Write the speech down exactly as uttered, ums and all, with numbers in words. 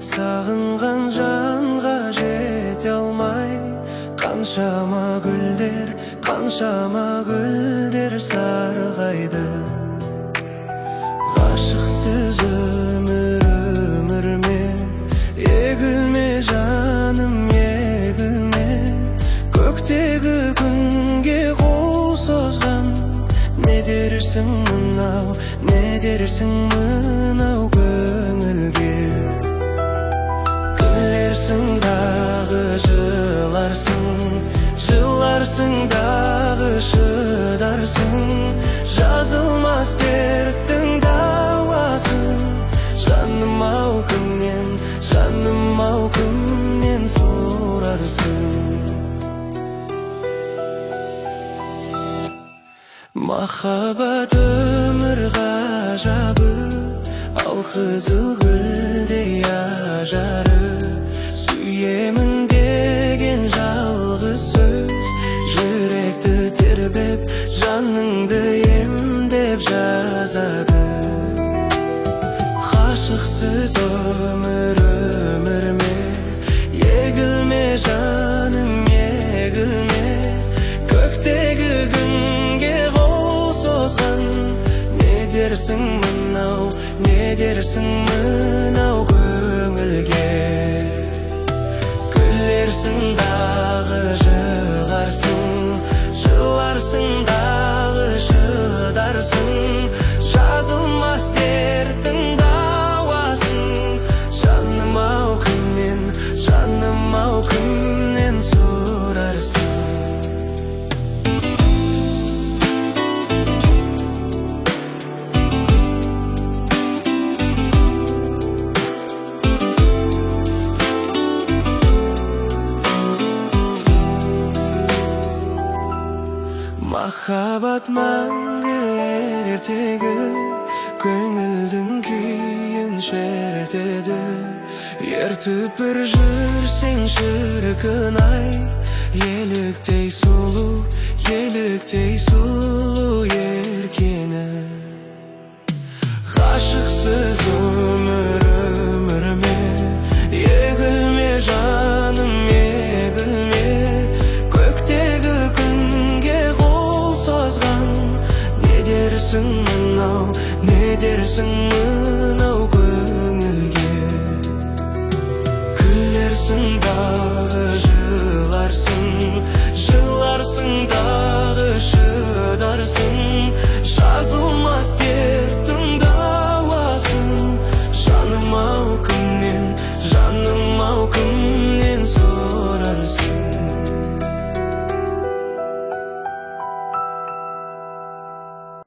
Сағынған жанға жете алмай, қаншама гүлдер, қаншама гүлдер сарғайды. Ғашықсыз өмір өмір ме, егілме жаным, егілме. Көктегі күнге қол созған, не дерсің мынау, не дерсің мынау көңілге. Күлерсің дағы жыларсың, жыларсың дағы шыдарсың. Жазылмас дерттің дауасын, жаным-ау кімнен, жаным-ау кімнен сұрарсың. Махаббат өмір ғажабы, ал қызыл гүлдей ажары. Сүйемін деген жалғыз сөз, жүректі тербеп, жаныңды емдеп жазады. Ғашықсыз өмір өмір ме, егілме жаным, егілме. Көктегі күнге қол созған, не дерсің мынау, не дерсің мынау көңілге. Күлерсің дағы жыларсың, жыларсың дағы шыдарсың. Жазылмас дерттің дауасын, жаным-ау кімнен, жаным-ау кімнен сұрарсың. Махаббат мәңгі ертегі, көңілдің күйін шертеді. Ертіп бір жүрсең шіркін-ай, еліктей сұлу, еліктей сұлу еркені. Ғашықсыз өмір өмір ме, егілме жаным, егілме. Көктегі күнге қол созған, не дерсің мынау, не дерсің мынау көңілге. Күлерсің дағы жыларсың, жыларсың дағы шыдарсың. Жазылмас дерттің дауасын, жаным-ау кімнен, жаным-ау кімнен